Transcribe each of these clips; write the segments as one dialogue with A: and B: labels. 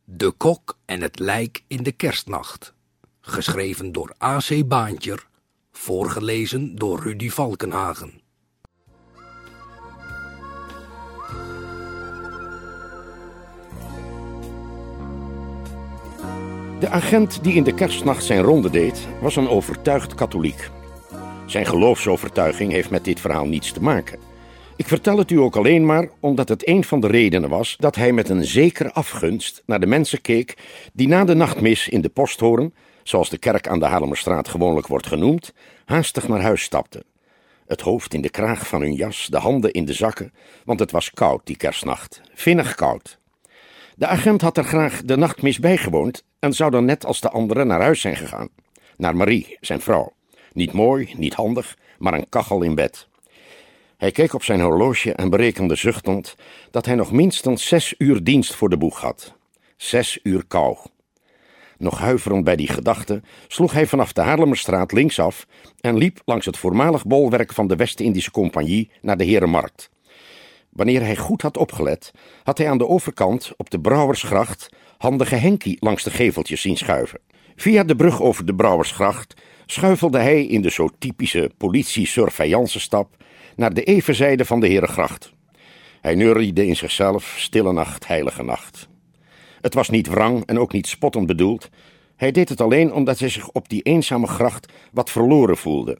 A: De Kok en het Lijk in de Kerstnacht. Geschreven door A.C. Baantjer. Voorgelezen door Rudy Valkenhagen.
B: De agent die in de kerstnacht zijn ronde deed, was een overtuigd katholiek. Zijn geloofsovertuiging heeft met dit verhaal niets te maken. Ik vertel het u ook alleen maar omdat het een van de redenen was dat hij met een zekere afgunst naar de mensen keek die na de nachtmis in de Posthoorn, zoals de kerk aan de Haarlemmerstraat gewoonlijk wordt genoemd, haastig naar huis stapten. Het hoofd in de kraag van hun jas, de handen in de zakken, want het was koud die kerstnacht, vinnig koud. De agent had er graag de nachtmis bijgewoond en zou dan net als de anderen naar huis zijn gegaan. Naar Marie, zijn vrouw. Niet mooi, niet handig, maar een kachel in bed. Hij keek op zijn horloge en berekende zuchtend dat hij nog minstens 6 uur dienst voor de boeg had. 6 uur kou. Nog huiverend bij die gedachte sloeg hij vanaf de Haarlemmerstraat linksaf en liep langs het voormalig bolwerk van de West-Indische Compagnie naar de Herenmarkt. Wanneer hij goed had opgelet, had hij aan de overkant op de Brouwersgracht handige Henkie langs de geveltjes zien schuiven. Via de brug over de Brouwersgracht schuifelde hij in de zo typische politie-surveillance-stap naar de evenzijde van de Herengracht. Hij neuriede in zichzelf, stille nacht, heilige nacht. Het was niet wrang en ook niet spottend bedoeld. Hij deed het alleen omdat hij zich op die eenzame gracht wat verloren voelde.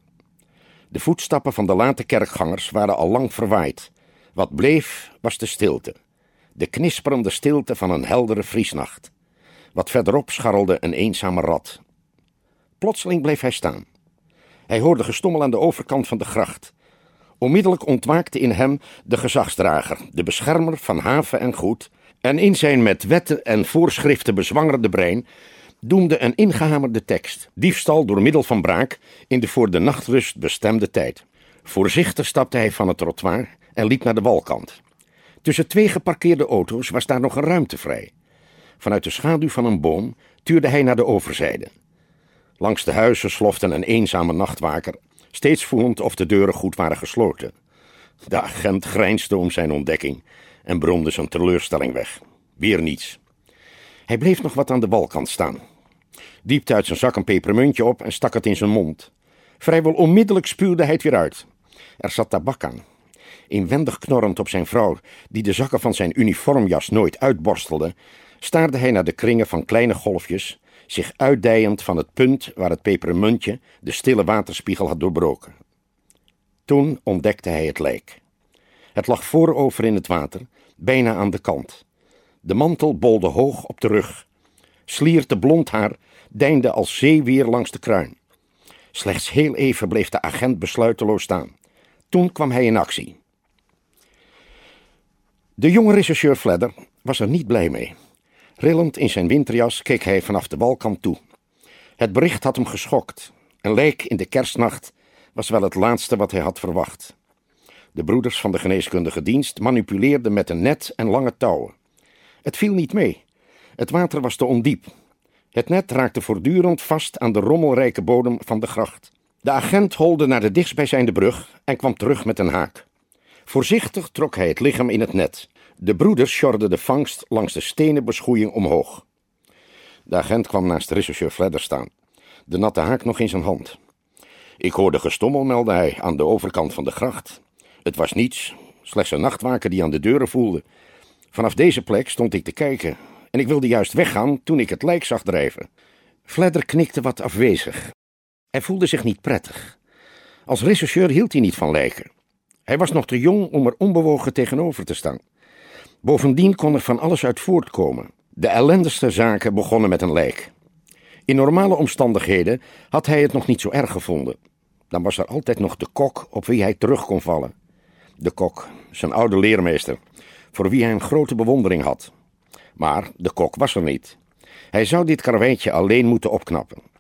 B: De voetstappen van de late kerkgangers waren al lang verwaaid. Wat bleef, was de stilte. De knisperende stilte van een heldere vriesnacht. Wat verderop scharrelde een eenzame rat. Plotseling bleef hij staan. Hij hoorde gestommel aan de overkant van de gracht. Onmiddellijk ontwaakte in hem de gezagsdrager, de beschermer van haven en goed, en in zijn met wetten en voorschriften bezwangerde brein doemde een ingehamerde tekst, diefstal door middel van braak in de voor de nachtrust bestemde tijd. Voorzichtig stapte hij van het trottoir en liep naar de walkant. Tussen 2 geparkeerde auto's was daar nog een ruimte vrij. Vanuit de schaduw van een boom tuurde hij naar de overzijde. Langs de huizen slofte een eenzame nachtwaker, steeds voelend of de deuren goed waren gesloten. De agent grijnsde om zijn ontdekking en bromde zijn teleurstelling weg. Weer niets. Hij bleef nog wat aan de walkant staan. Diepte uit zijn zak een pepermuntje op en stak het in zijn mond. Vrijwel onmiddellijk spuwde hij het weer uit. Er zat tabak aan. Inwendig knorrend op zijn vrouw, die de zakken van zijn uniformjas nooit uitborstelde, staarde hij naar de kringen van kleine golfjes, zich uitdijend van het punt waar het pepermuntje de stille waterspiegel had doorbroken. Toen ontdekte hij het lijk. Het lag voorover in het water, bijna aan de kant. De mantel bolde hoog op de rug. Slierte blond haar deinde als zeewier langs de kruin. Slechts heel even bleef de agent besluiteloos staan. Toen kwam hij in actie. De jonge rechercheur Fledder was er niet blij mee. Rillend in zijn winterjas keek hij vanaf de walkant toe. Het bericht had hem geschokt. Een lijk in de kerstnacht was wel het laatste wat hij had verwacht. De broeders van de geneeskundige dienst manipuleerden met een net en lange touwen. Het viel niet mee. Het water was te ondiep. Het net raakte voortdurend vast aan de rommelrijke bodem van de gracht. De agent holde naar de dichtstbijzijnde brug en kwam terug met een haak. Voorzichtig trok hij het lichaam in het net. De broeders sjorden de vangst langs de stenen beschoeiing omhoog. De agent kwam naast rechercheur Fledder staan, de natte haak nog in zijn hand. Ik hoorde gestommel, meldde hij, aan de overkant van de gracht. Het was niets, slechts een nachtwaker die aan de deuren voelde. Vanaf deze plek stond ik te kijken en ik wilde juist weggaan toen ik het lijk zag drijven. Fledder knikte wat afwezig. Hij voelde zich niet prettig. Als rechercheur hield hij niet van lijken. Hij was nog te jong om er onbewogen tegenover te staan. Bovendien kon er van alles uit voortkomen. De ellendigste zaken begonnen met een lijk. In normale omstandigheden had hij het nog niet zo erg gevonden. Dan was er altijd nog de kok op wie hij terug kon vallen. De kok, zijn oude leermeester, voor wie hij een grote bewondering had. Maar de kok was er niet. Hij zou dit karweitje alleen moeten opknappen.